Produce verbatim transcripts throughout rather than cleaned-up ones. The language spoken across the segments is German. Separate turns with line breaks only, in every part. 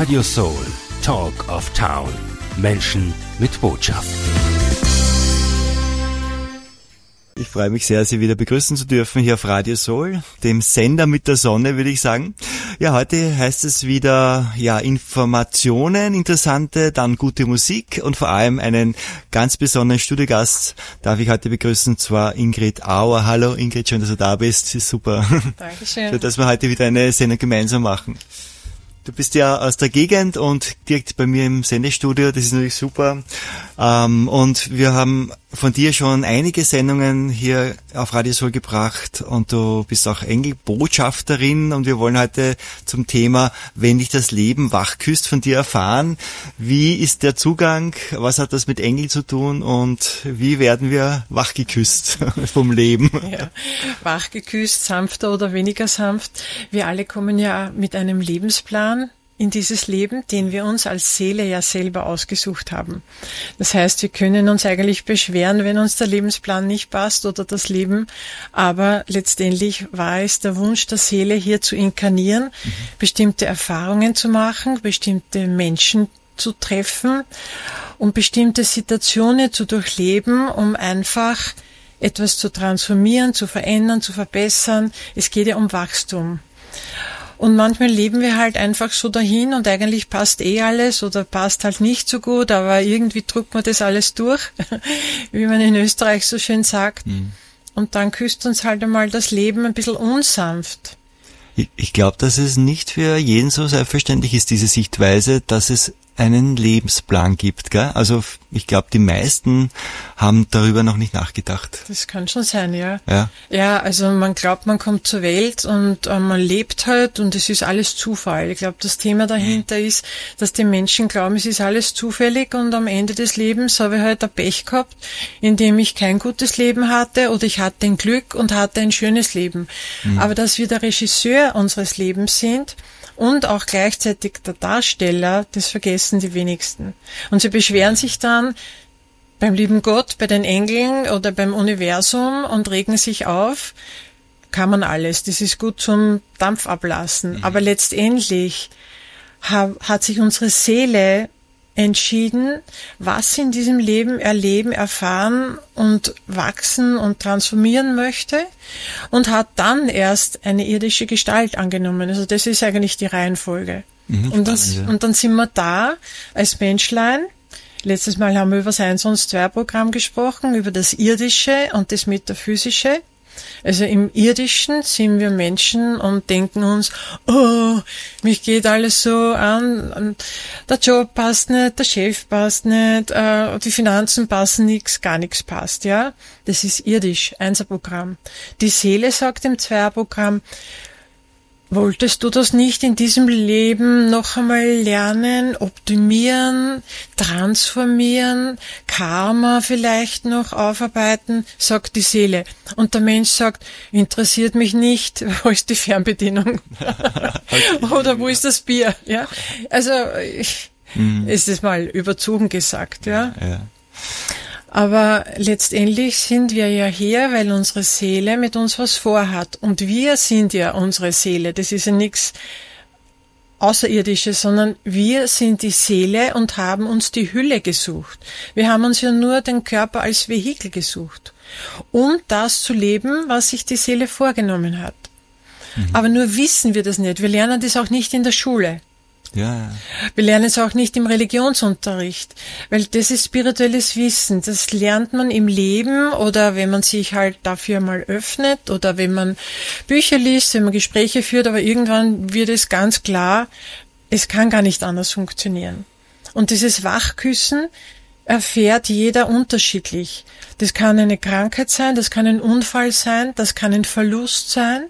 Radio Soul, Talk of Town. Menschen mit Botschaft.
Ich freue mich sehr, Sie wieder begrüßen zu dürfen hier auf Radio Soul, dem Sender mit der Sonne, würde ich sagen. Ja, heute heißt es wieder, ja, Informationen, interessante, dann gute Musik und vor allem einen ganz besonderen Studiogast darf ich heute begrüßen, und zwar Ingrid Auer. Hallo Ingrid, schön, dass du da bist, ist super.
Dankeschön.
Schön, dass wir heute wieder eine Sendung gemeinsam machen. Du bist ja aus der Gegend und direkt bei mir im Sendestudio, das ist natürlich super. Ähm, und wir haben von dir schon einige Sendungen hier auf Radio Soul gebracht und du bist auch Engelbotschafterin und wir wollen heute zum Thema, wenn dich das Leben wach küsst, von dir erfahren. Wie ist der Zugang? Was hat das mit Engel zu tun und wie werden wir wach geküsst vom Leben?
Ja, wach geküsst, sanfter oder weniger sanft. Wir alle kommen ja mit einem Lebensplan in dieses Leben, den wir uns als Seele ja selber ausgesucht haben. Das heißt, wir können uns eigentlich beschweren, wenn uns der Lebensplan nicht passt oder das Leben, aber letztendlich war es der Wunsch der Seele, hier zu inkarnieren, mhm. bestimmte Erfahrungen zu machen, bestimmte Menschen zu treffen und bestimmte Situationen zu durchleben, um einfach etwas zu transformieren, zu verändern, zu verbessern. Es geht ja um Wachstum. Und manchmal leben wir halt einfach so dahin und eigentlich passt eh alles oder passt halt nicht so gut, aber irgendwie drückt man das alles durch, wie man in Österreich so schön sagt. Mhm. Und dann küsst uns halt einmal das Leben ein bisschen unsanft.
Ich, ich glaube, dass es nicht für jeden so selbstverständlich ist, diese Sichtweise, dass es einen Lebensplan gibt, gell? Also ich glaube, die meisten haben darüber noch nicht nachgedacht.
Das kann schon sein, ja.
Ja,
ja, also man glaubt, man kommt zur Welt und äh, man lebt halt und es ist alles Zufall. Ich glaube, das Thema dahinter mhm. ist, dass die Menschen glauben, es ist alles zufällig und am Ende des Lebens habe ich halt ein Pech gehabt, indem ich kein gutes Leben hatte oder ich hatte ein Glück und hatte ein schönes Leben. Mhm. Aber dass wir der Regisseur unseres Lebens sind, und auch gleichzeitig der Darsteller, das vergessen die wenigsten. Und sie beschweren sich dann beim lieben Gott, bei den Engeln oder beim Universum und regen sich auf. Kann man alles, das ist gut zum Dampf ablassen. Mhm. Aber letztendlich ha- hat sich unsere Seele entschieden, was sie in diesem Leben erleben, erfahren und wachsen und transformieren möchte und hat dann erst eine irdische Gestalt angenommen. Also das ist eigentlich die Reihenfolge. Mhm, und, das, ja. und dann sind wir da als Menschlein. Letztes Mal haben wir über das eins und zwei Programm gesprochen, über das Irdische und das Metaphysische. Also im Irdischen sind wir Menschen und denken uns, oh, mich geht alles so an, der Job passt nicht, der Chef passt nicht, äh, die Finanzen passen nix, gar nichts passt, ja. Das ist irdisch, Einser-Programm. Die Seele sagt im Zweier-Programm, wolltest du das nicht in diesem Leben noch einmal lernen, optimieren, transformieren, Karma vielleicht noch aufarbeiten, sagt die Seele. Und der Mensch sagt, interessiert mich nicht, wo ist die Fernbedienung? Oder wo ist das Bier? Ja, also ich, mhm. ist es mal überzogen gesagt, ja.
ja.
Aber letztendlich sind wir ja hier, weil unsere Seele mit uns was vorhat. Und wir sind ja unsere Seele. Das ist ja nichts Außerirdisches, sondern wir sind die Seele und haben uns die Hülle gesucht. Wir haben uns ja nur den Körper als Vehikel gesucht, um das zu leben, was sich die Seele vorgenommen hat. Mhm. Aber nur wissen wir das nicht. Wir lernen das auch nicht in der Schule.
Ja.
Wir lernen es auch nicht im Religionsunterricht, weil das ist spirituelles Wissen. Das lernt man im Leben oder wenn man sich halt dafür mal öffnet oder wenn man Bücher liest, wenn man Gespräche führt, aber irgendwann wird es ganz klar, es kann gar nicht anders funktionieren. Und dieses Wachküssen erfährt jeder unterschiedlich. Das kann eine Krankheit sein, das kann ein Unfall sein, das kann ein Verlust sein.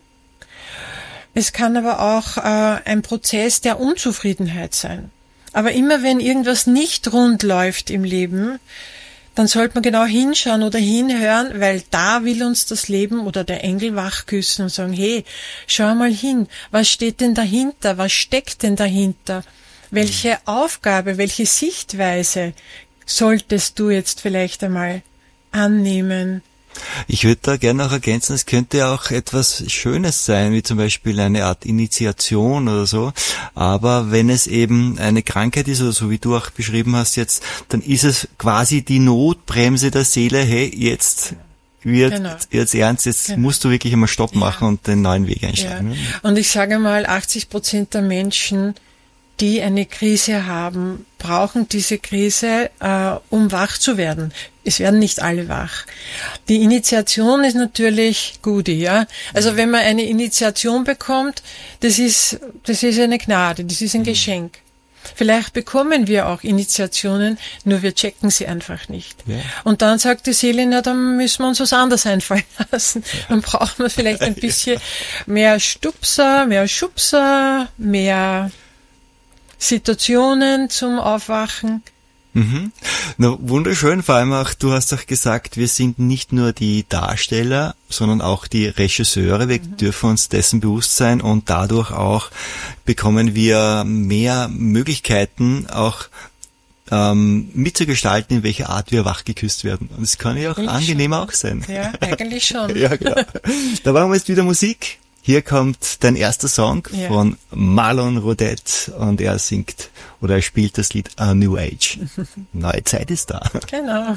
Es kann aber auch äh, ein Prozess der Unzufriedenheit sein. Aber immer wenn irgendwas nicht rund läuft im Leben, dann sollte man genau hinschauen oder hinhören, weil da will uns das Leben oder der Engel wachküssen und sagen, hey, schau mal hin, was steht denn dahinter, was steckt denn dahinter? Welche Aufgabe, welche Sichtweise solltest du jetzt vielleicht einmal annehmen,
Ich würde da gerne noch ergänzen, es könnte auch etwas Schönes sein, wie zum Beispiel eine Art Initiation oder so. Aber wenn es eben eine Krankheit ist, oder so wie du auch beschrieben hast jetzt, dann ist es quasi die Notbremse der Seele, hey, jetzt wird genau. jetzt ernst, jetzt genau. musst du wirklich einmal Stopp machen ja. und den neuen Weg einschlagen.
Ja. Und ich sage mal, achtzig Prozent der Menschen, die eine Krise haben, brauchen diese Krise, äh, um wach zu werden. Es werden nicht alle wach. Die Initiation ist natürlich gut, ja. Also wenn man eine Initiation bekommt, das ist, das ist eine Gnade, das ist ein Geschenk. Vielleicht bekommen wir auch Initiationen, nur wir checken sie einfach nicht. Ja. Und dann sagt die Seele, na, dann müssen wir uns was anderes einfallen lassen. Dann brauchen wir vielleicht ein bisschen mehr Stupser, mehr Schubser, mehr Situationen zum Aufwachen.
Mhm. Na, wunderschön, vor allem auch, du hast auch gesagt, wir sind nicht nur die Darsteller, sondern auch die Regisseure. Wir mhm. dürfen uns dessen bewusst sein und dadurch auch bekommen wir mehr Möglichkeiten, auch ähm, mitzugestalten, in welcher Art wir wachgeküsst werden. Und es kann ja auch eigentlich angenehmer schon. Auch sein.
Ja, eigentlich schon.
Ja, genau. Da machen wir jetzt wieder Musik. Hier kommt dein erster Song ja. von Marlon Rodet und er singt oder er spielt das Lied A New Age. Neue Zeit ist da.
Genau.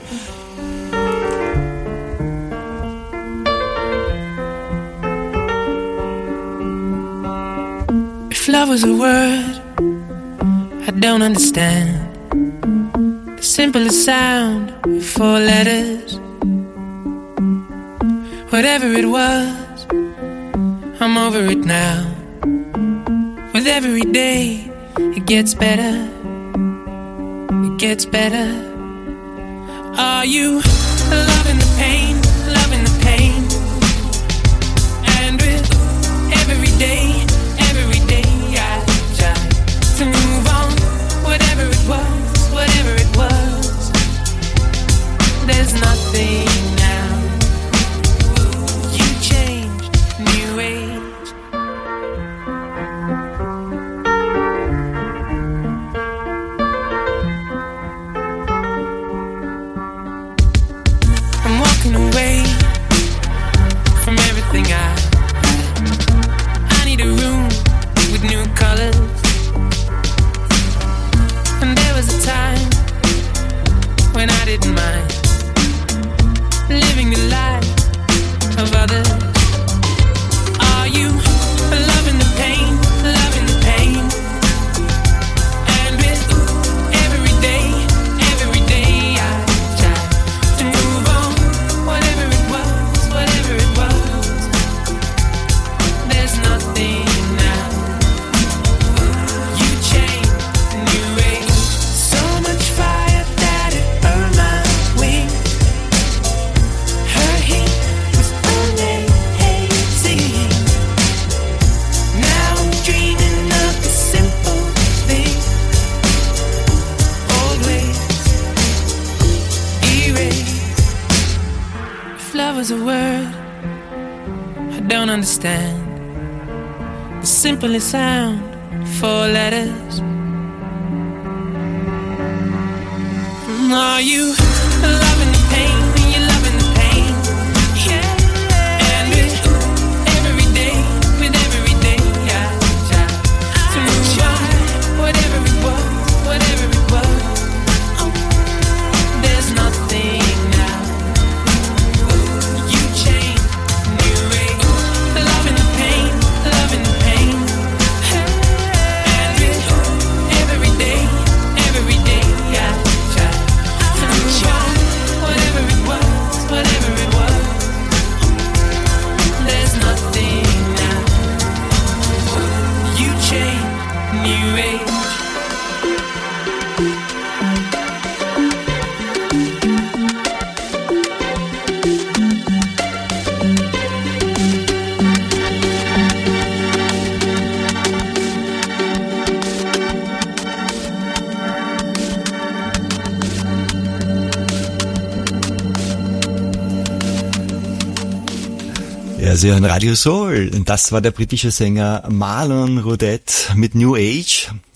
If love was a word I don't understand, the simplest sound, four letters, whatever it was, I'm over it now. With every day, it gets better. It gets better. Are you loving the pain, loving the pain? And with every day, every day, I try to move on. Whatever it was, whatever it was, there's nothing now. You changed, new age. Away from everything I I need a room with new colors. And there was a time when I didn't mind living the life of others. Are you loving the pain, loving the pain? And with every day, every day I try to move on. Whatever it was, whatever it was, there's nothing now. You changed, new age. So much fire that it burned my wings. Her heat was amazing. Now I'm dreaming of the simple thing. Old ways erased. If love was a word I don't understand, the simplest sound, four letters. Are you loving the pain? You loving the pain? Yeah. And with every day, with every day, I try to move on. Whatever it was, whatever it was, there's nothing now. You changed, new age, loving the pain, loving the pain. And with every day, every day, I try to move on. Whatever it was, whatever it was, there's nothing now. You changed, new age.
Ja, Sie hören Radio Soul. Und das war der britische Sänger Marlon Rodet mit New Age.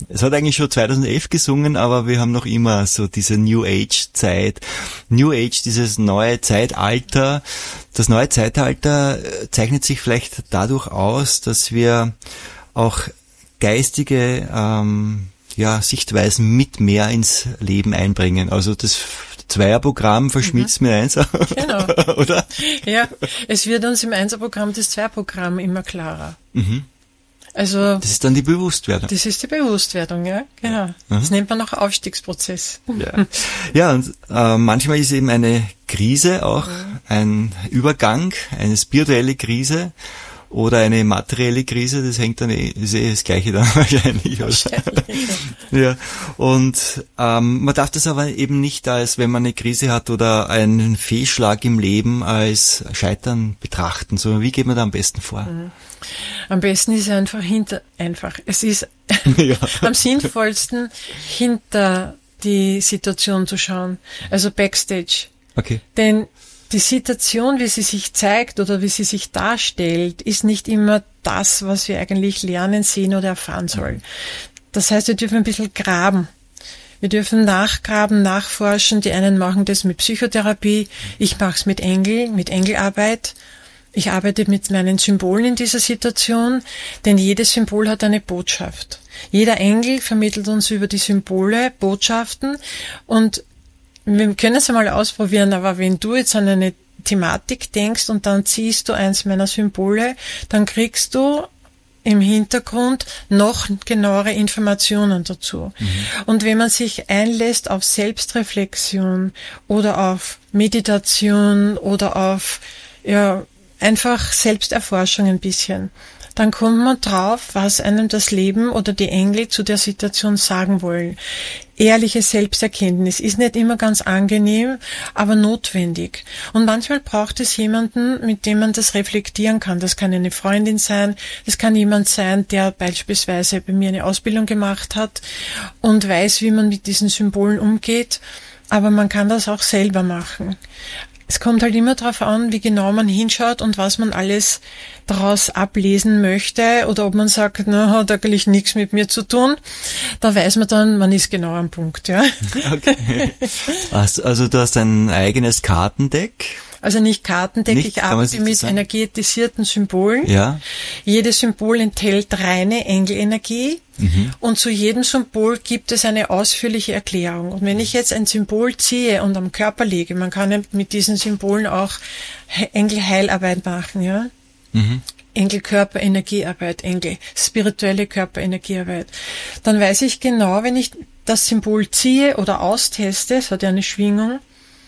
Es hat eigentlich schon zweitausendelf gesungen, aber wir haben noch immer so diese New Age Zeit. New Age, dieses neue Zeitalter. Das neue Zeitalter zeichnet sich vielleicht dadurch aus, dass wir auch geistige ähm, ja, Sichtweisen mit mehr ins Leben einbringen. Also das Zweierprogramm verschmilzt mhm. mit Einser.
Genau.
Oder?
Ja, es wird uns im Einserprogramm das Zweierprogramm immer klarer.
Mhm.
Also
das ist dann die Bewusstwerdung.
Das ist die Bewusstwerdung, ja, genau. Mhm. Das nennt man auch Aufstiegsprozess.
Ja, ja und äh, manchmal ist eben eine Krise auch mhm. ein Übergang, eine spirituelle Krise oder eine materielle Krise, das hängt dann eh, ist eh das Gleiche dann wahrscheinlich. wahrscheinlich ja. ja, und ähm, man darf das aber eben nicht als, wenn man eine Krise hat oder einen Fehlschlag im Leben, als Scheitern betrachten, sondern wie geht man da am besten vor?
Mhm. Am besten ist einfach hinter, einfach, es ist ja. am sinnvollsten hinter die Situation zu schauen, also Backstage.
Okay.
Denn die Situation, wie sie sich zeigt oder wie sie sich darstellt, ist nicht immer das, was wir eigentlich lernen, sehen oder erfahren sollen. Das heißt, wir dürfen ein bisschen graben. Wir dürfen nachgraben, nachforschen. Die einen machen das mit Psychotherapie. Ich mache es mit Engel, mit Engelarbeit. Ich arbeite mit meinen Symbolen in dieser Situation, denn jedes Symbol hat eine Botschaft. Jeder Engel vermittelt uns über die Symbole Botschaften und wir können es einmal ausprobieren, aber wenn du jetzt an eine Thematik denkst und dann ziehst du eins meiner Symbole, dann kriegst du im Hintergrund noch genauere Informationen dazu. Mhm. Und wenn man sich einlässt auf Selbstreflexion oder auf Meditation oder auf ja einfach Selbsterforschung ein bisschen, dann kommt man drauf, was einem das Leben oder die Engel zu der Situation sagen wollen. Ehrliche Selbsterkenntnis ist nicht immer ganz angenehm, aber notwendig. Und manchmal braucht es jemanden, mit dem man das reflektieren kann. Das kann eine Freundin sein, das kann jemand sein, der beispielsweise bei mir eine Ausbildung gemacht hat und weiß, wie man mit diesen Symbolen umgeht. Aber man kann das auch selber machen. Es kommt halt immer darauf an, wie genau man hinschaut und was man alles daraus ablesen möchte oder ob man sagt, na, hat eigentlich nichts mit mir zu tun. Da weiß man dann, man ist genau am Punkt, ja.
Okay. Also du hast ein eigenes Kartendeck?
Also nicht Kartendeck,
nicht,
ich arbeite mit sagen? energetisierten Symbolen.
Ja.
Jedes Symbol enthält reine Engelenergie. Mhm. Und zu jedem Symbol gibt es eine ausführliche Erklärung. Und wenn ich jetzt ein Symbol ziehe und am Körper lege, man kann ja mit diesen Symbolen auch Engelheilarbeit machen, ja. Mhm. Engelkörperenergiearbeit, Engel, spirituelle Körperenergiearbeit. Dann weiß ich genau, wenn ich das Symbol ziehe oder austeste, es hat ja eine Schwingung,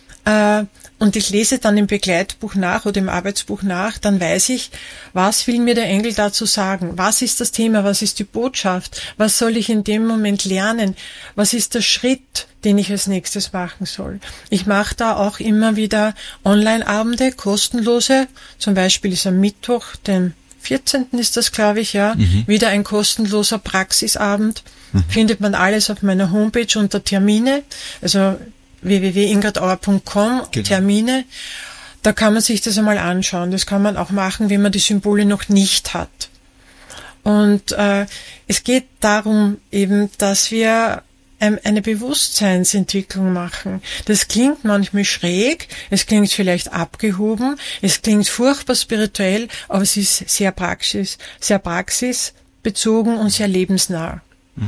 äh, und ich lese dann im Begleitbuch nach oder im Arbeitsbuch nach, dann weiß ich, was will mir der Engel dazu sagen? Was ist das Thema? Was ist die Botschaft? Was soll ich in dem Moment lernen? Was ist der Schritt, den ich als nächstes machen soll? Ich mache da auch immer wieder Online-Abende, kostenlose. Zum Beispiel ist am Mittwoch, den vierzehnten ist das, glaube ich, ja, mhm. wieder ein kostenloser Praxisabend. Mhm. Findet man alles auf meiner Homepage unter Termine, also w w w punkt ingrid auer punkt com, genau. Termine. Da kann man sich das einmal anschauen. Das kann man auch machen, wenn man die Symbole noch nicht hat. Und äh, es geht darum eben, dass wir ähm, eine Bewusstseinsentwicklung machen. Das klingt manchmal schräg, es klingt vielleicht abgehoben, es klingt furchtbar spirituell, aber es ist sehr praxis, sehr praxisbezogen und sehr lebensnah.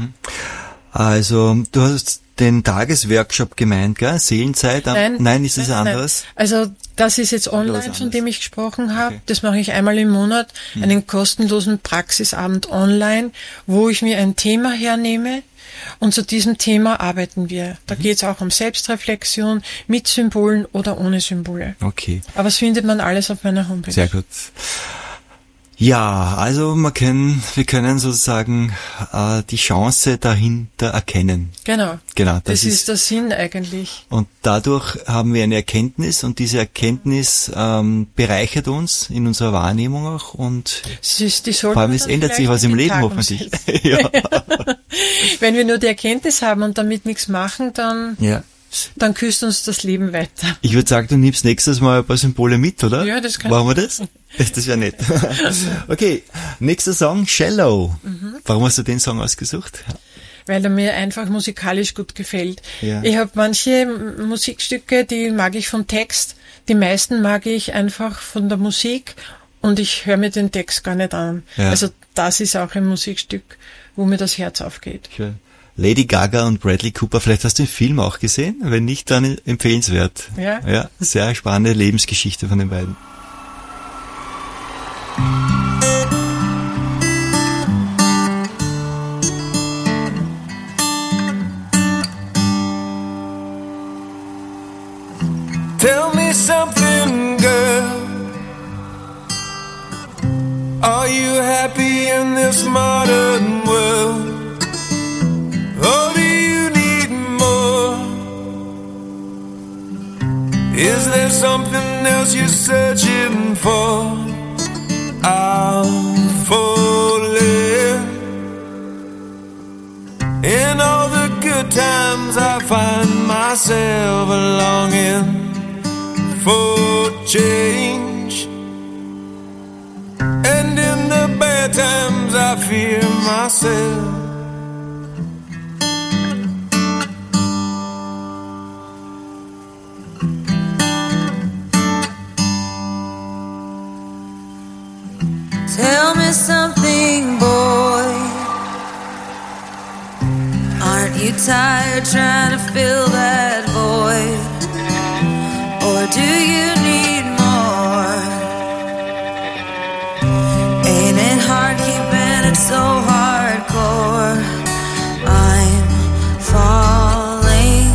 Also du hast den Tagesworkshop gemeint, gell? Seelenzeit?
Nein,
nein ist es
nein,
anderes?
Nein. Also das ist jetzt online, von dem ich gesprochen habe. Okay. Das mache ich einmal im Monat, hm. einen kostenlosen Praxisabend online, wo ich mir ein Thema hernehme und zu diesem Thema arbeiten wir. Da mhm. geht es auch um Selbstreflexion mit Symbolen oder ohne Symbole.
Okay.
Aber das findet man alles auf meiner Homepage.
Sehr gut. Ja, also man können, wir können sozusagen äh, die Chance dahinter erkennen.
Genau.
Genau. Das,
das ist,
ist
der Sinn eigentlich.
Und dadurch haben wir eine Erkenntnis und diese Erkenntnis ähm, bereichert uns in unserer Wahrnehmung auch und
es, ist, die
vor allem es ändert sich was im Leben hoffentlich. Ja.
Wenn wir nur die Erkenntnis haben und damit nichts machen, dann ja. Dann küsst uns das Leben weiter.
Ich würde sagen, du nimmst nächstes Mal ein paar Symbole mit, oder?
Ja, das kann
Machen wir das? Das wäre nett. Okay, nächster Song, Shallow. Mhm. Warum hast du den Song ausgesucht?
weil er mir einfach musikalisch gut gefällt.
Ja.
Ich habe manche M- Musikstücke, die mag ich vom Text, die meisten mag ich einfach von der Musik und ich höre mir den Text gar nicht an.
Ja.
Also das ist auch ein Musikstück, wo mir das Herz aufgeht.
Schön. Lady Gaga und Bradley Cooper, vielleicht hast du den Film auch gesehen? Wenn nicht, dann empfehlenswert.
Ja.
Ja, sehr spannende Lebensgeschichte von den beiden.
Tell me something, girl. Are you happy in this modern world? Or do you need more? Is there something else you're searching for? I'm falling. In all the good times I find myself longing for change, and in the bad times I fear myself.
Tell me something, boy. Aren't you tired trying to fill that void? Or do you need more? Ain't it hard keeping it so hardcore? I'm falling.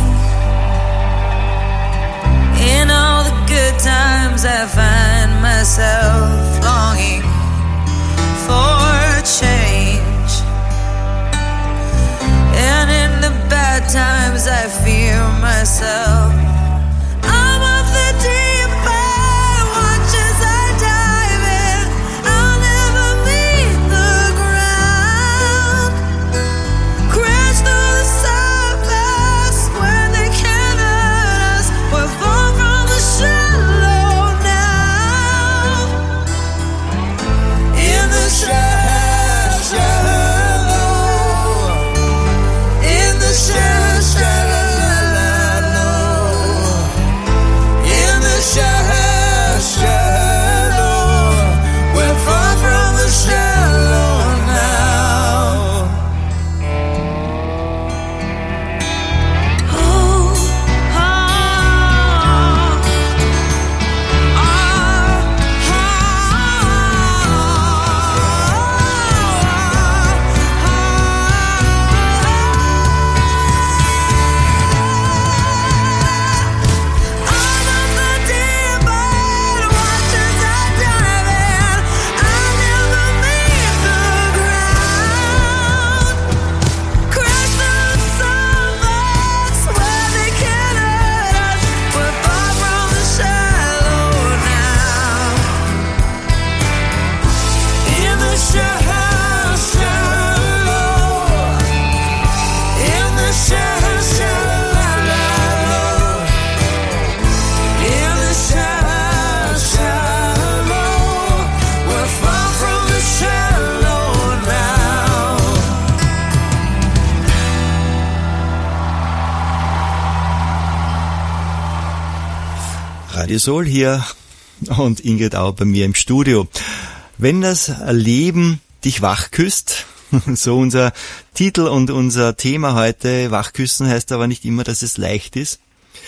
In all the good times I find myself longing for change, and in the bad times I fear myself. I'm of the deep end, watch as I dive in. I'll never meet the ground. Crash through the surface where they can't hurt us. We're far from the shallow now. In the shallow, shallow, in the shallow, shallow.
Radio Soul hier und Ingrid auch bei mir im Studio. Wenn das Leben dich wachküsst, so unser Titel und unser Thema heute, wachküssen heißt aber nicht immer, dass es leicht ist.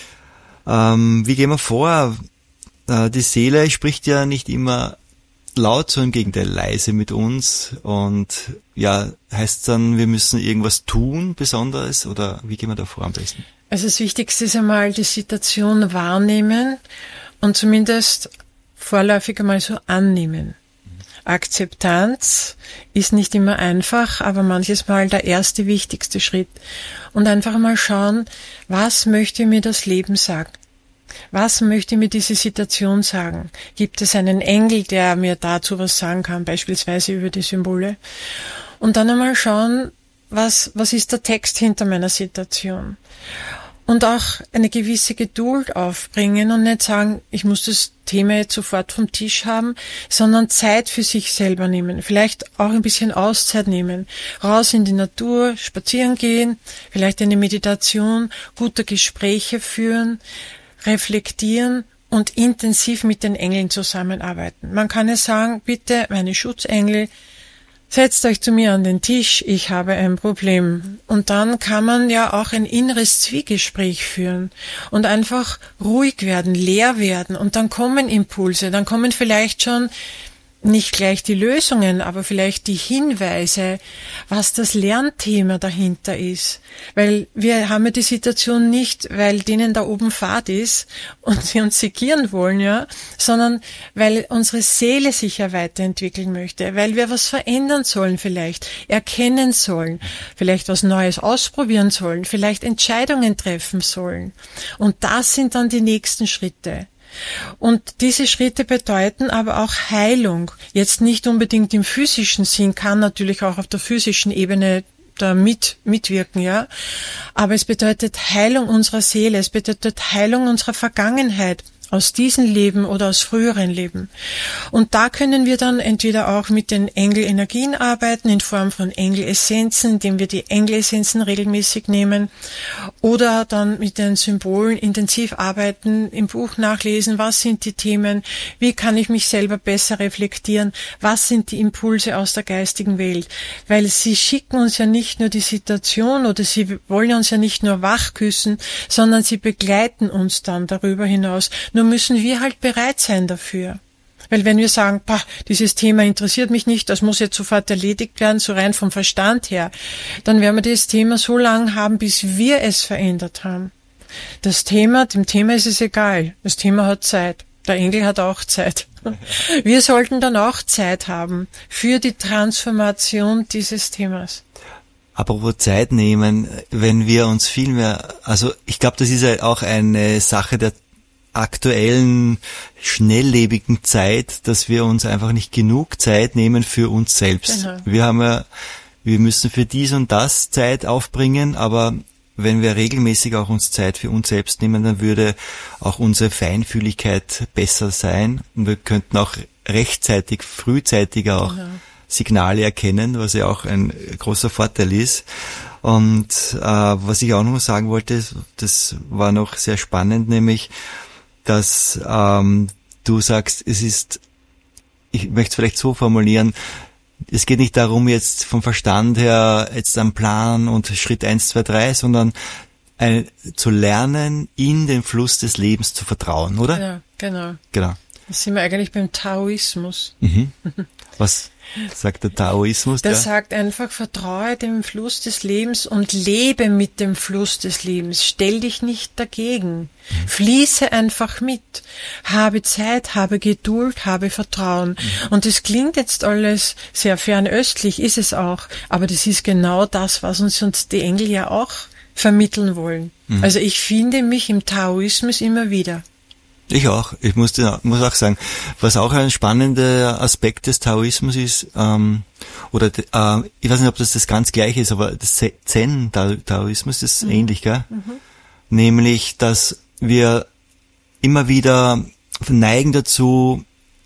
Ähm, wie gehen wir vor? Äh, die Seele spricht ja nicht immer laut, sondern im Gegenteil leise mit uns und ja, heißt dann, wir müssen irgendwas tun Besonderes oder wie gehen wir da vor am besten?
Also das Wichtigste ist einmal die Situation wahrnehmen und zumindest vorläufig einmal so annehmen. Akzeptanz ist nicht immer einfach, aber manches Mal der erste wichtigste Schritt. Und einfach mal schauen, was möchte mir das Leben sagen? Was möchte mir diese Situation sagen? Gibt es einen Engel, der mir dazu was sagen kann, beispielsweise über die Symbole? Und dann einmal schauen, was, was ist der Text hinter meiner Situation? Und auch eine gewisse Geduld aufbringen und nicht sagen, ich muss das Thema jetzt sofort vom Tisch haben, sondern Zeit für sich selber nehmen. Vielleicht auch ein bisschen Auszeit nehmen. Raus in die Natur, spazieren gehen, vielleicht eine Meditation, gute Gespräche führen, reflektieren und intensiv mit den Engeln zusammenarbeiten. Man kann ja sagen, bitte, meine Schutzengel, setzt euch zu mir an den Tisch, ich habe ein Problem. Und dann kann man ja auch ein inneres Zwiegespräch führen und einfach ruhig werden, leer werden. Und dann kommen Impulse, dann kommen vielleicht schon nicht gleich die Lösungen, aber vielleicht die Hinweise, was das Lernthema dahinter ist. Weil wir haben ja die Situation nicht, weil denen da oben Fahrt ist und sie uns segieren wollen, ja, sondern weil unsere Seele sich ja weiterentwickeln möchte, weil wir was verändern sollen vielleicht, erkennen sollen, vielleicht was Neues ausprobieren sollen, vielleicht Entscheidungen treffen sollen. Und das sind dann die nächsten Schritte. Und diese Schritte bedeuten aber auch Heilung. Jetzt nicht unbedingt im physischen Sinn, kann natürlich auch auf der physischen Ebene da mit, mitwirken, ja. Aber es bedeutet Heilung unserer Seele, es bedeutet Heilung unserer Vergangenheit, aus diesem Leben oder aus früheren Leben. Und da können wir dann entweder auch mit den Engelenergien arbeiten, in Form von Engelessenzen, indem wir die Engelessenzen regelmäßig nehmen, oder dann mit den Symbolen intensiv arbeiten, im Buch nachlesen, was sind die Themen, wie kann ich mich selber besser reflektieren, was sind die Impulse aus der geistigen Welt. Weil sie schicken uns ja nicht nur die Situation oder sie wollen uns ja nicht nur wachküssen, sondern sie begleiten uns dann darüber hinaus. Nur müssen wir halt bereit sein dafür. Weil wenn wir sagen, pah, dieses Thema interessiert mich nicht, das muss jetzt sofort erledigt werden, so rein vom Verstand her, dann werden wir das Thema so lange haben, bis wir es verändert haben. Das Thema, dem Thema ist es egal. Das Thema hat Zeit. Der Engel hat auch Zeit. Wir sollten dann auch Zeit haben für die Transformation dieses Themas.
Apropos Zeit nehmen, wenn wir uns viel mehr, also ich glaube, das ist ja auch eine Sache der aktuellen, schnelllebigen Zeit, dass wir uns einfach nicht genug Zeit nehmen für uns selbst.
Genau.
Wir haben ja, wir müssen für dies und das Zeit aufbringen, aber wenn wir regelmäßig auch uns Zeit für uns selbst nehmen, dann würde auch unsere Feinfühligkeit besser sein und wir könnten auch rechtzeitig, frühzeitiger auch
Genau.
Signale erkennen, was ja auch ein großer Vorteil ist. Und äh, was ich auch noch sagen wollte, das war noch sehr spannend, nämlich, dass ähm, du sagst, es ist, ich möchte es vielleicht so formulieren, es geht nicht darum, jetzt vom Verstand her jetzt am Plan und Schritt eins, zwei, drei, sondern ein, zu lernen, in den Fluss des Lebens zu vertrauen, oder?
Ja, genau.
Genau.
Da sind wir eigentlich beim Taoismus.
Mhm. Was sagt der Taoismus?
Der
ja?
sagt einfach, vertraue dem Fluss des Lebens und lebe mit dem Fluss des Lebens. Stell dich nicht dagegen. Mhm. Fließe einfach mit. Habe Zeit, habe Geduld, habe Vertrauen. Mhm. Und das klingt jetzt alles sehr fernöstlich, ist es auch. Aber das ist genau das, was uns, uns die Engel ja auch vermitteln wollen. Mhm. Also ich finde mich im Taoismus immer wieder.
Ich auch. Ich muss, muss auch sagen, was auch ein spannender Aspekt des Taoismus ist, ähm, oder äh, ich weiß nicht, ob das das ganz gleiche ist, aber das Zen-Taoismus ist mhm. ähnlich, gell? Mhm. Nämlich, dass wir immer wieder neigen dazu,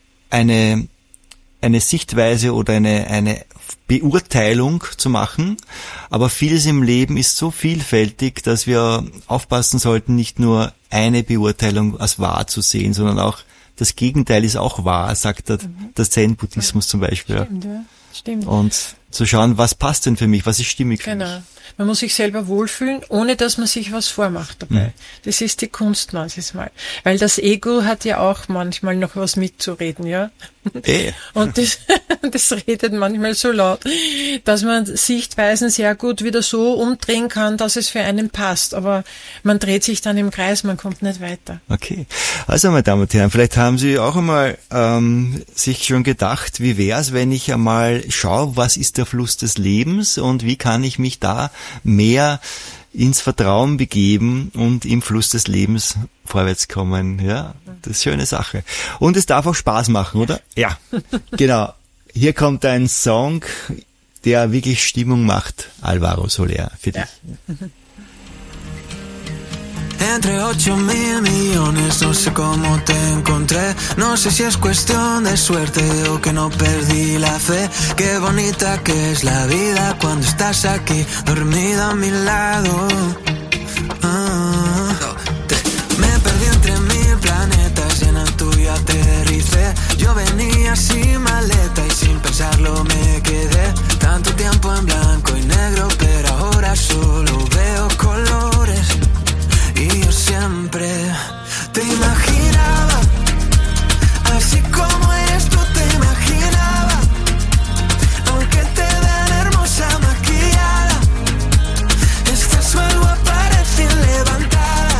eine eine Sichtweise oder eine eine Beurteilung zu machen, aber vieles im Leben ist so vielfältig, dass wir aufpassen sollten, nicht nur eine Beurteilung als wahr zu sehen, sondern auch das Gegenteil ist auch wahr, sagt der, mhm. der Zen-Buddhismus zum Beispiel.
Stimmt, ja. Stimmt.
Und zu schauen, was passt denn für mich, was ist stimmig für
genau.
mich.
Man muss sich selber wohlfühlen, ohne dass man sich was vormacht dabei. Mhm. Das ist die Kunst manches Mal. Weil das Ego hat ja auch manchmal noch was mitzureden, ja.
Eh.
Und das, das redet manchmal so laut, dass man Sichtweisen sehr gut wieder so umdrehen kann, dass es für einen passt. Aber man dreht sich dann im Kreis, man kommt nicht weiter.
Okay. Also, meine Damen und Herren, vielleicht haben Sie auch einmal ähm, sich schon gedacht, wie wäre es, wenn ich einmal schaue, was ist der Fluss des Lebens und wie kann ich mich da mehr ins Vertrauen begeben und im Fluss des Lebens vorwärts kommen. Ja, das ist eine schöne Sache. Und es darf auch Spaß machen, oder? Ja, genau. Hier kommt ein Song, der wirklich Stimmung macht. Alvaro Soler, für dich.
Ja.
Entre ocho mil millones, no sé cómo te encontré. No sé si es cuestión de suerte o que no perdí la fe. Qué bonita que es la vida cuando estás aquí, dormida a mi lado. Ah, me perdí entre mil planetas y en el tuyo aterricé. Yo venía sin maleta y sin pensarlo me quedé. Tanto tiempo en blanco y negro, pero ahora solo veo colores. Y yo siempre te imaginaba, así como eres tú te imaginaba. Aunque te vean hermosa maquillada, estás mal guapa recién levantada.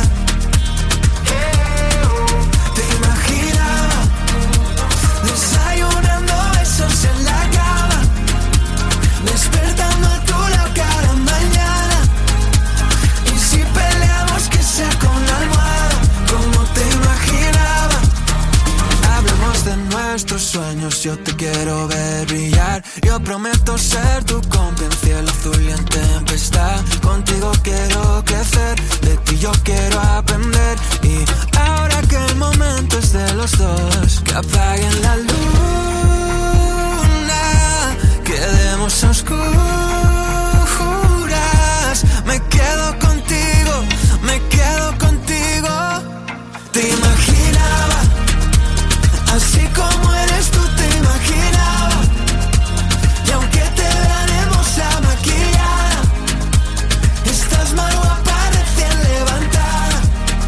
Te imaginaba desayunando besos en la cama, despertando a tu lado cada mañana. Y si peleamos que sea con la almohada, como te imaginaba. Hablemos de nuestros sueños, yo te quiero ver brillar. Yo prometo ser tu compa en cielo azul y en tempestad. Contigo quiero crecer, de ti yo quiero aprender. Y ahora que el momento es de los dos, que apaguen la luna, quedemos a oscuras. Me quedo contigo, me quedo contigo. Te imaginaba, así como eres tú te imaginaba. Y aunque te vean hermosa maquillada, estás más guapa recién levantada.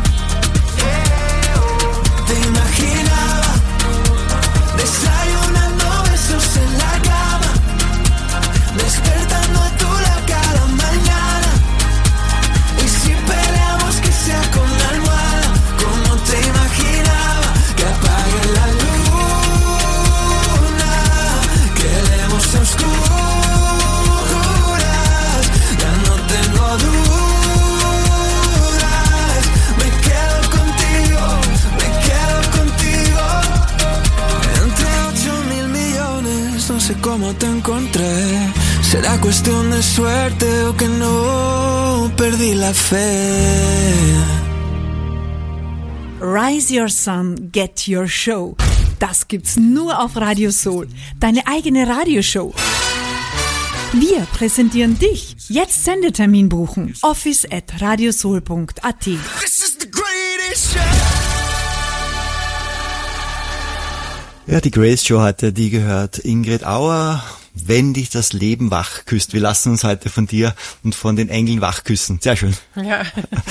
Te imaginaba desayunando besos en la cama, despertando a tu lado cada mañana. Y si peleamos que sea con la almohada, como te imaginaba. Que apague la luna, quedemos a oscuras. Ya no tengo dudas, me quedo contigo, me quedo contigo. Entre ocho mil millones, no sé cómo te encontré. Será cuestión de suerte o que no perdí la fe.
Rise Your Sun, Get Your Show. Das gibt's nur auf Radio Soul. Deine eigene Radioshow. Wir präsentieren dich. Jetzt Sendetermin buchen. office at radiosoul punkt at.
This is the greatest show.
Ja, die Grace Show hatte die gehört. Ingrid Auer, wenn dich das Leben wach küsst. Wir lassen uns heute von dir und von den Engeln wach küssen. Sehr schön.
Ja.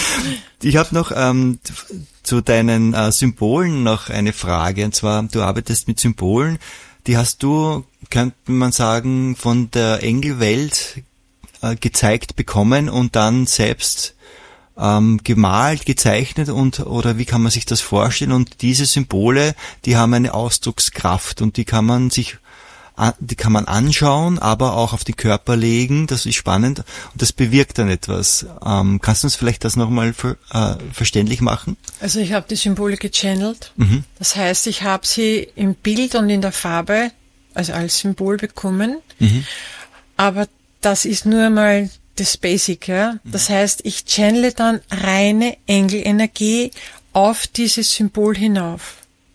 Ich habe noch ähm, zu deinen äh, Symbolen noch eine Frage. Und zwar, du arbeitest mit Symbolen. Die hast du, könnte man sagen, von der Engelwelt äh, gezeigt bekommen und dann selbst ähm, gemalt, gezeichnet und oder wie kann man sich das vorstellen? Und diese Symbole, die haben eine Ausdruckskraft und die kann man sich die kann man anschauen, aber auch auf den Körper legen. Das ist spannend und das bewirkt dann etwas. Ähm, kannst du uns vielleicht das nochmal ver, äh, verständlich machen?
Also ich habe die Symbole gechannelt.
Mhm.
Das heißt, ich habe sie im Bild und in der Farbe, also als Symbol bekommen.
Mhm.
Aber das ist nur mal das Basic, ja. Das heißt, ich channele dann reine Engelenergie auf dieses Symbol hinauf.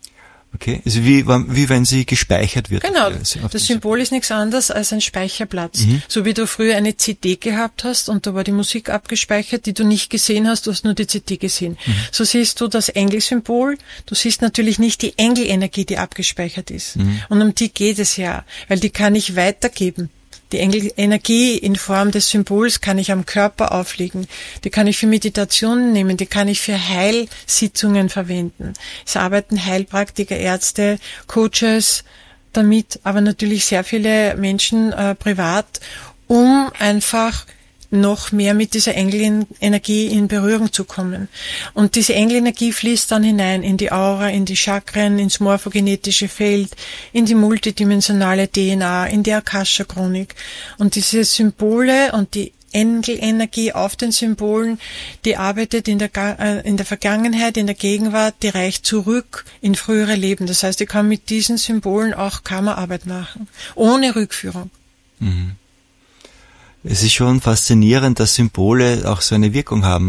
Okay, also wie, wie wenn sie gespeichert wird.
Genau,
Also
das Symbol ist nichts anderes als ein Speicherplatz. Mhm. So wie du früher eine C D gehabt hast und da war die Musik abgespeichert, die du nicht gesehen hast, du hast nur die C D gesehen. Mhm. So siehst du das Engelsymbol, du siehst natürlich nicht die Engelenergie, die abgespeichert ist. Mhm. Und um die geht es ja, weil die kann ich weitergeben. Die Engelenergie in Form des Symbols kann ich am Körper auflegen. Die kann ich für Meditationen nehmen, die kann ich für Heilsitzungen verwenden. Es arbeiten Heilpraktiker, Ärzte, Coaches damit, aber natürlich sehr viele Menschen äh, privat, um einfach noch mehr mit dieser Engelenergie in Berührung zu kommen. Und diese Engelenergie fließt dann hinein in die Aura, in die Chakren, ins morphogenetische Feld, in die multidimensionale D N A, in die Akasha-Chronik. Und diese Symbole und die Engelenergie auf den Symbolen, die arbeitet in der, äh, in der Vergangenheit, in der Gegenwart, die reicht zurück in frühere Leben. Das heißt, ich kann mit diesen Symbolen auch Karmaarbeit machen, ohne Rückführung.
Mhm. Es ist schon faszinierend, dass Symbole auch so eine Wirkung haben.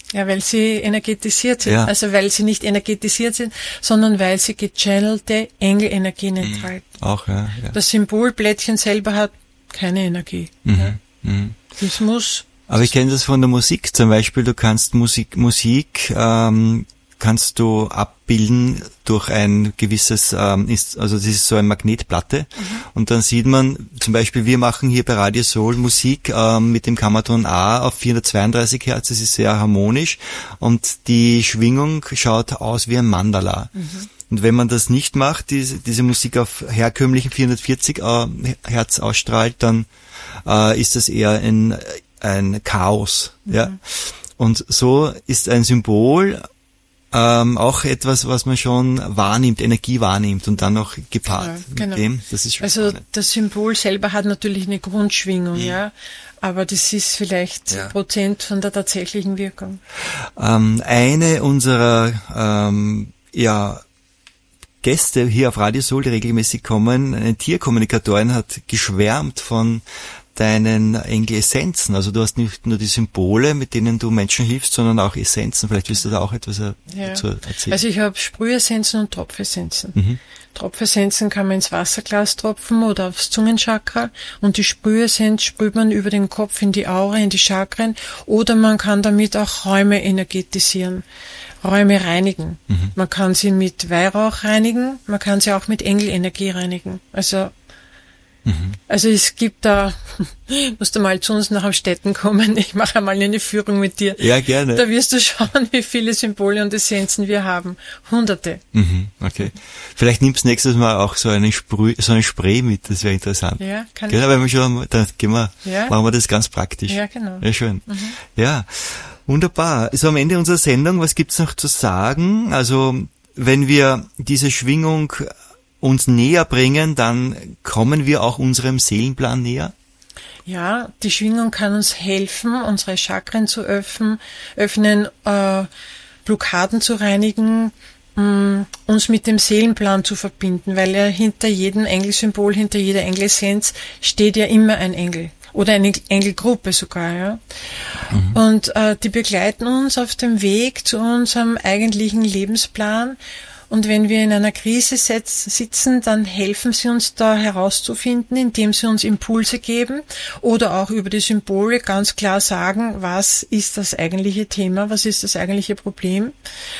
Ja, weil sie energetisiert sind.
Ja.
Also weil sie nicht energetisiert sind, sondern weil sie gechannelte Engelenergien enthalten.
Auch, ja. ja.
Das Symbolblättchen selber hat keine Energie. Ja.
Mhm.
Das muss.
Aber ich kenne das von der Musik zum Beispiel. Du kannst Musik, Musik ähm, kannst du abbilden durch ein gewisses, ähm, ist, also das ist so eine Magnetplatte. Mhm. Und dann sieht man, zum Beispiel wir machen hier bei Radio Soul Musik ähm, mit dem Kammerton A auf vierhundertzweiunddreißig Hertz, das ist sehr harmonisch und die Schwingung schaut aus wie ein Mandala. Mhm. Und wenn man das nicht macht, diese, diese Musik auf herkömmlichen vierhundertvierzig äh, Hertz ausstrahlt, dann äh, ist das eher ein, ein Chaos. Mhm. Ja. Und so ist ein Symbol Ähm, auch etwas, was man schon wahrnimmt, Energie wahrnimmt und dann noch gepaart
Ja,
mit
genau.
dem. Das ist schon
Also
spannend.
das Symbol selber hat natürlich eine Grundschwingung,
Mhm.
ja, aber das ist vielleicht
Ja.
Prozent von der tatsächlichen Wirkung.
Ähm, eine unserer ähm, ja, Gäste hier auf Radio Soul, die regelmäßig kommen, eine Tierkommunikatorin, hat geschwärmt von deinen Engel-Essenzen. Also du hast nicht nur die Symbole, mit denen du Menschen hilfst, sondern auch Essenzen. Vielleicht willst du da auch etwas
Ja.
dazu erzählen.
Also ich habe Sprühessenzen und Tropfessenzen.
Mhm.
Tropfessenzen kann man ins Wasserglas tropfen oder aufs Zungenchakra und die Sprühessenz sprüht man über den Kopf in die Aura, in die Chakren oder man kann damit auch Räume energetisieren, Räume reinigen.
Mhm.
Man kann sie mit Weihrauch reinigen, man kann sie auch mit Engelenergie reinigen. Also Also es gibt da, musst du mal zu uns nach Amstetten kommen, ich mache einmal eine Führung mit dir.
Ja, gerne.
Da wirst du schauen, wie viele Symbole und Essenzen wir haben. Hunderte.
Mhm, okay. Vielleicht nimmst du nächstes Mal auch so einen Sprüh, so ein Spray mit, das wäre interessant.
Ja, kann
Genau, weil wir schon, dann gehen wir,
Ja.
machen wir das ganz praktisch.
Ja, genau.
Ja, schön. Ja, wunderbar. So am Ende unserer Sendung, was gibt's noch zu sagen? Also, wenn wir diese Schwingung uns näher bringen, dann kommen wir auch unserem Seelenplan näher.
Ja, die Schwingung kann uns helfen, unsere Chakren zu öffnen, öffnen, äh, Blockaden zu reinigen, mh, uns mit dem Seelenplan zu verbinden, weil ja hinter jedem Engelsymbol, hinter jeder Engelessenz steht ja immer ein Engel. Oder eine Engelgruppe sogar, ja. Mhm. Und äh, die begleiten uns auf dem Weg zu unserem eigentlichen Lebensplan. Und wenn wir in einer Krise sitzen, dann helfen sie uns da herauszufinden, indem sie uns Impulse geben oder auch über die Symbole ganz klar sagen, was ist das eigentliche Thema, was ist das eigentliche Problem.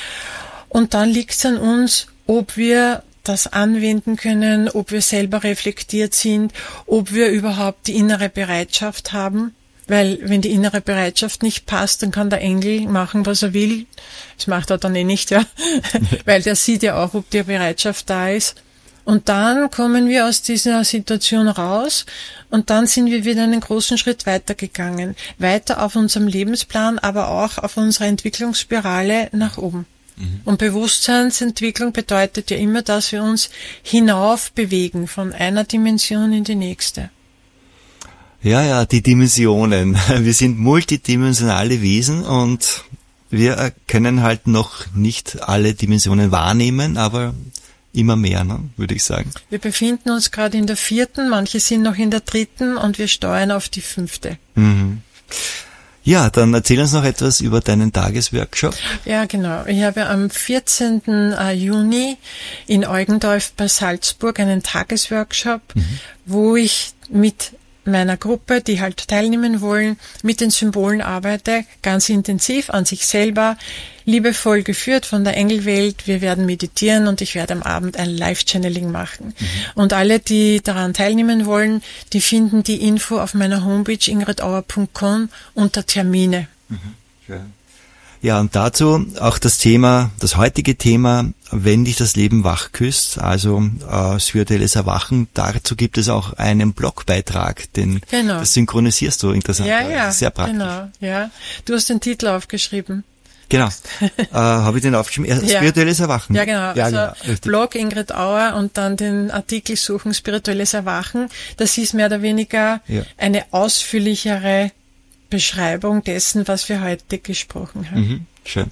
Und dann liegt es an uns, ob wir das anwenden können, ob wir selber reflektiert sind, ob wir überhaupt die innere Bereitschaft haben. Weil wenn die innere Bereitschaft nicht passt, dann kann der Engel machen, was er will. Das macht er dann eh nicht, ja. Weil der sieht ja auch, ob die Bereitschaft da ist. Und dann kommen wir aus dieser Situation raus und dann sind wir wieder einen großen Schritt weitergegangen. Weiter auf unserem Lebensplan, aber auch auf unserer Entwicklungsspirale nach oben. Mhm. Und Bewusstseinsentwicklung bedeutet ja immer, dass wir uns hinauf bewegen von einer Dimension in die nächste.
Ja, ja, die Dimensionen. Wir sind multidimensionale Wesen und wir können halt noch nicht alle Dimensionen wahrnehmen, aber immer mehr, ne, würde ich sagen.
Wir befinden uns gerade in der vierten, manche sind noch in der dritten und wir steuern auf die fünfte.
Mhm. Ja, dann erzähl uns noch etwas über deinen Tagesworkshop.
Ja, genau. Ich habe am vierzehnten Juni in Eugendorf bei Salzburg einen Tagesworkshop, mhm. wo ich mit meiner Gruppe, die halt teilnehmen wollen, mit den Symbolen arbeite, ganz intensiv an sich selber, liebevoll geführt von der Engelwelt. Wir werden meditieren und ich werde am Abend ein Live-Channeling machen. Mhm. Und alle, die daran teilnehmen wollen, die finden die Info auf meiner Homepage ingrid auer punkt com unter Termine.
Mhm. Schön. Ja, und dazu auch das Thema, das heutige Thema, wenn dich das Leben wach küsst, also äh, spirituelles Erwachen, dazu gibt es auch einen Blogbeitrag, den
genau.
das synchronisierst du, interessant.
Ja, ja,
sehr praktisch.
genau, ja. Du hast den Titel aufgeschrieben.
Genau. äh, Habe ich den aufgeschrieben? Ja. Spirituelles Erwachen.
Ja, genau.
Ja,
also
genau.
Blog Ingrid Auer und dann den Artikel suchen, spirituelles Erwachen. Das ist mehr oder weniger ja. eine ausführlichere Beschreibung dessen, was wir heute gesprochen haben.
Mhm, schön.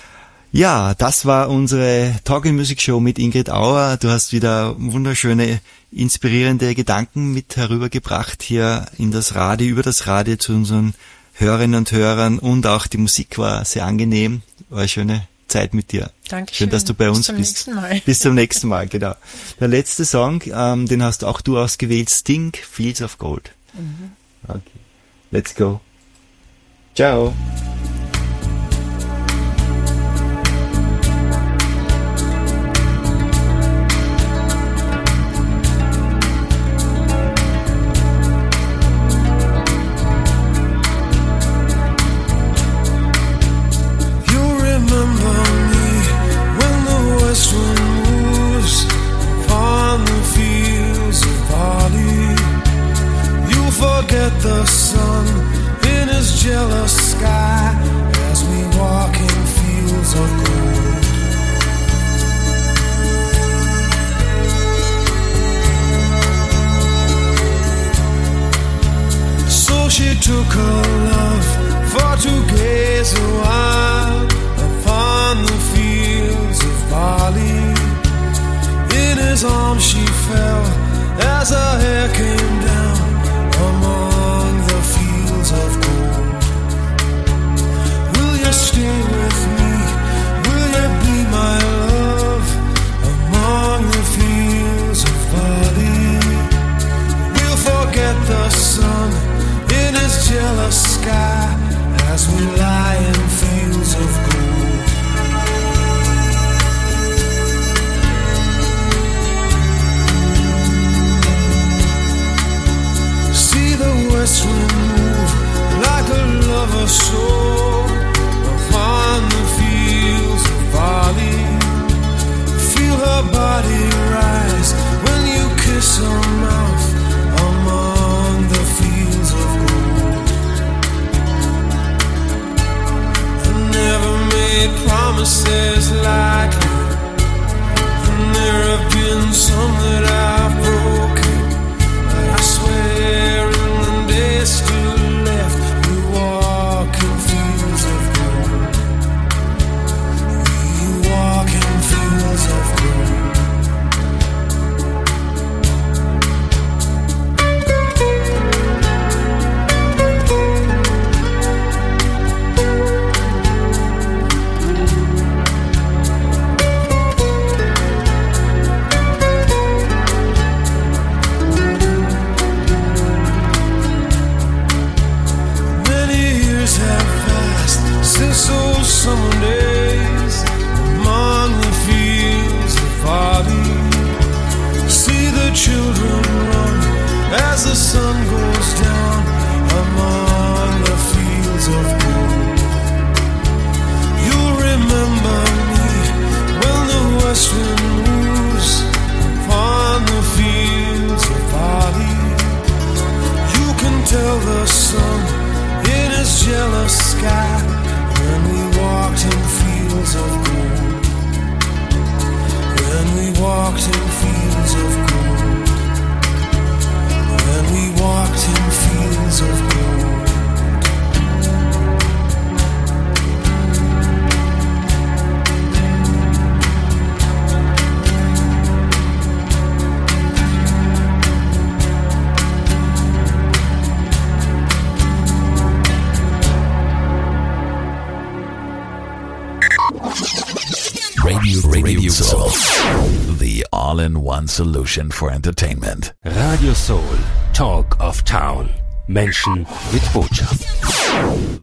Ja, das war unsere Talk and Music Show mit Ingrid Auer. Du hast wieder wunderschöne, inspirierende Gedanken mit herübergebracht hier in das Radio, über das Radio zu unseren Hörerinnen und Hörern und auch die Musik war sehr angenehm. War eine schöne Zeit mit dir.
Dankeschön.
Schön, dass du bei uns
Bis zum
bist.
nächsten Mal.
Bis zum nächsten Mal, genau. Der letzte Song, ähm, den hast auch du ausgewählt, Sting, Fields of Gold.
Mhm.
Okay. Let's go. Ciao.
The sun in his jealous sky as we walk in fields of gold. So she took her love for to gaze a while upon the fields of barley. In his arms she fell as her hair came down among the fields of gold. Will you stay with me? Will you be my love among the fields of barley? We'll forget the sun in his jealous sky as we lie in fields of gold. The west wind move like a lover's soul upon the fields of barley. Feel her body rise when you kiss her mouth among the fields of gold. I never made promises lightly, and there have been some that I've broken, but I swear still left, we walk in fields of gold. We walk in fields of gold. Since those summer days among the fields of barley, see the children run as the sun goes down among the fields of gold. You'll remember me when the west wind moves upon the fields of barley. You can tell the sun in his jealous sky when we walked in fields of gold. When we walked in fields of gold. When we walked in fields of gold.
Radio, Radio Soul, the all-in-one solution for entertainment.
Radio Soul, Talk of Town. Menschen mit Botschaft.